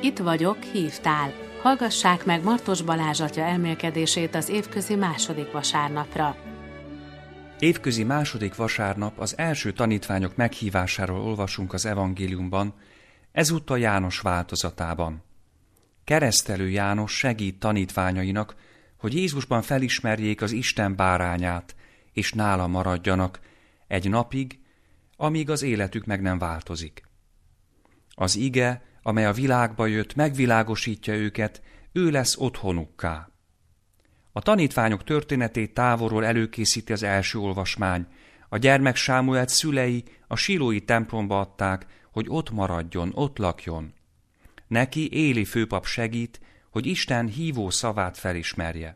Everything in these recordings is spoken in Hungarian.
Itt vagyok, hívtál. Hallgassák meg Martos Balázs atya elmélkedését az évközi második vasárnapra. Évközi második vasárnap az első tanítványok meghívásáról olvasunk az evangéliumban, ezúttal János változatában. Keresztelő János segít tanítványainak, hogy Jézusban felismerjék az Isten bárányát, és nála maradjanak egy napig, amíg az életük meg nem változik. Az ige, amely a világba jött, megvilágosítja őket, ő lesz otthonukká. A tanítványok történetét távolról előkészíti az első olvasmány. A gyermek Sámuelt szülei a silói templomba adták, hogy ott maradjon, ott lakjon. Neki Éli főpap segít, hogy Isten hívó szavát felismerje.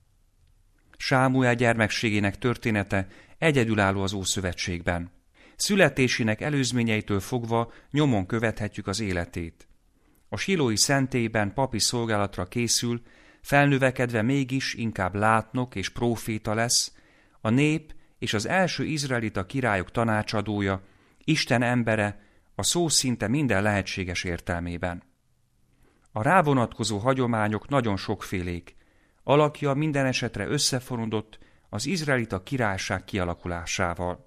Sámuel gyermekségének története egyedülálló az Ószövetségben. Születésének előzményeitől fogva nyomon követhetjük az életét. A silói szentélyben papi szolgálatra készül, felnövekedve mégis inkább látnok és próféta lesz, a nép és az első izraelita királyok tanácsadója, Isten embere a szó szinte minden lehetséges értelmében. A rávonatkozó hagyományok nagyon sokfélék, alakja minden esetre összefonódott az izraelita királyság kialakulásával.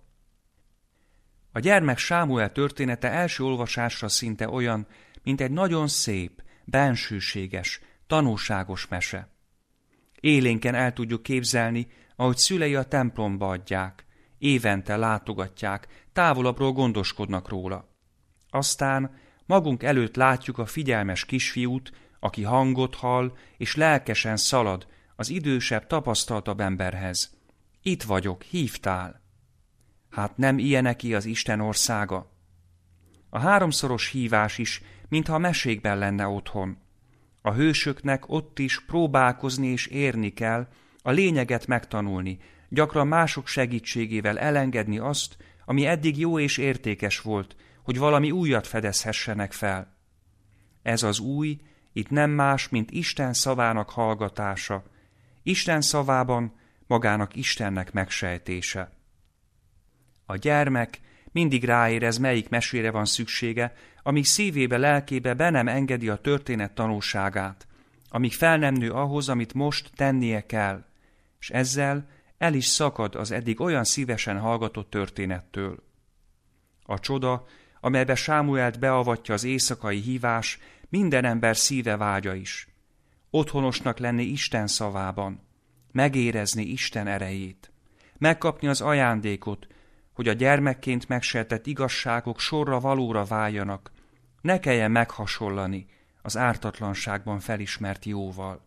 A gyermek Sámuel története első olvasásra szinte olyan, mint egy nagyon szép, bensőséges, tanúságos mese. Élénken el tudjuk képzelni, ahogy szülei a templomba adják, évente látogatják, távolabbról gondoskodnak róla. Aztán magunk előtt látjuk a figyelmes kisfiút, aki hangot hall és lelkesen szalad az idősebb, tapasztaltabb emberhez. Itt vagyok, hívtál. Hát nem ilyeneké az Isten országa? A háromszoros hívás is, mintha a mesékben lenne otthon. A hősöknek ott is próbálkozni és érni kell, a lényeget megtanulni, gyakran mások segítségével elengedni azt, ami eddig jó és értékes volt, hogy valami újat fedezhessenek fel. Ez az új, itt nem más, mint Isten szavának hallgatása, Isten szavában magának Istennek megsejtése. A gyermek mindig ráérez, melyik mesére van szüksége, amíg szívébe, lelkébe be nem engedi a történet tanulságát, amíg fel nem nő ahhoz, amit most tennie kell, és ezzel el is szakad az eddig olyan szívesen hallgatott történettől. A csoda, amelybe Sámuelt beavatja az éjszakai hívás, minden ember szíve vágya is. Otthonosnak lenni Isten szavában, megérezni Isten erejét, megkapni az ajándékot, hogy a gyermekként megsejtett igazságok sorra valóra váljanak, ne kelljen meghasonlani az ártatlanságban felismert jóval.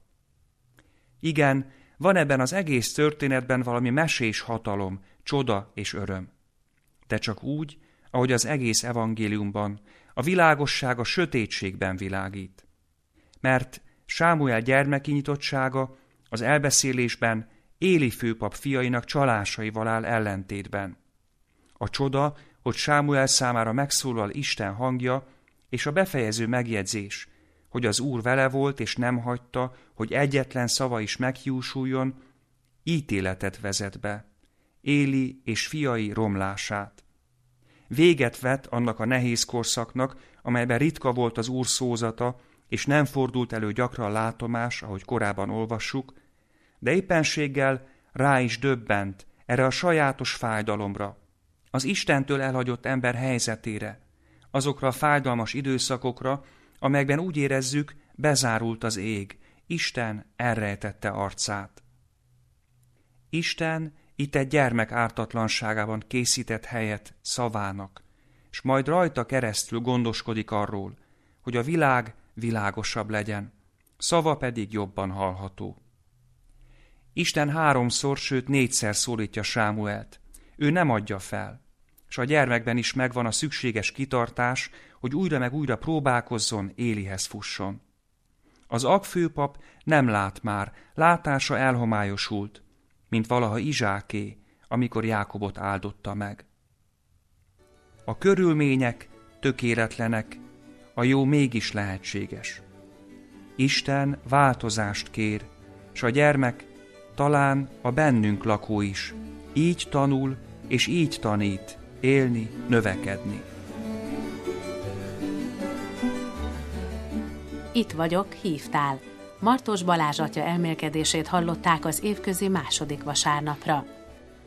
Igen, van ebben az egész történetben valami mesés hatalom, csoda és öröm. De csak úgy, ahogy az egész evangéliumban, a világosság a sötétségben világít. Mert Sámuel gyermeki nyitottsága az elbeszélésben Éli főpap fiainak csalásaival áll ellentétben. A csoda, hogy Sámuel számára megszólal Isten hangja, és a befejező megjegyzés, hogy az Úr vele volt, és nem hagyta, hogy egyetlen szava is meghiúsuljon, ítéletet vezet be, Éli és fiai romlását. Véget vet annak a nehéz korszaknak, amelyben ritka volt az Úr szózata, és nem fordult elő gyakran látomás, ahogy korábban olvassuk, de éppenséggel rá is döbbent erre a sajátos fájdalomra, az Istentől elhagyott ember helyzetére, azokra a fájdalmas időszakokra, amelyekben úgy érezzük, bezárult az ég, Isten elrejtette arcát. Isten itt egy gyermek ártatlanságában készített helyet szavának, s majd rajta keresztül gondoskodik arról, hogy a világ világosabb legyen, szava pedig jobban hallható. Isten 3-szor, sőt 4-szer szólítja Sámuelt. Ő nem adja fel, s a gyermekben is megvan a szükséges kitartás, hogy újra meg újra próbálkozzon, Élihez fusson. Az agfőpap nem lát már, látása elhomályosult, mint valaha Izsáké, amikor Jákobot áldotta meg. A körülmények tökéletlenek, a jó mégis lehetséges. Isten változást kér, s a gyermek talán a bennünk lakó is, így tanul és így tanít, élni, növekedni. Itt vagyok, hívtál. Martos Balázs atya elmélkedését hallották az évközi második vasárnapra.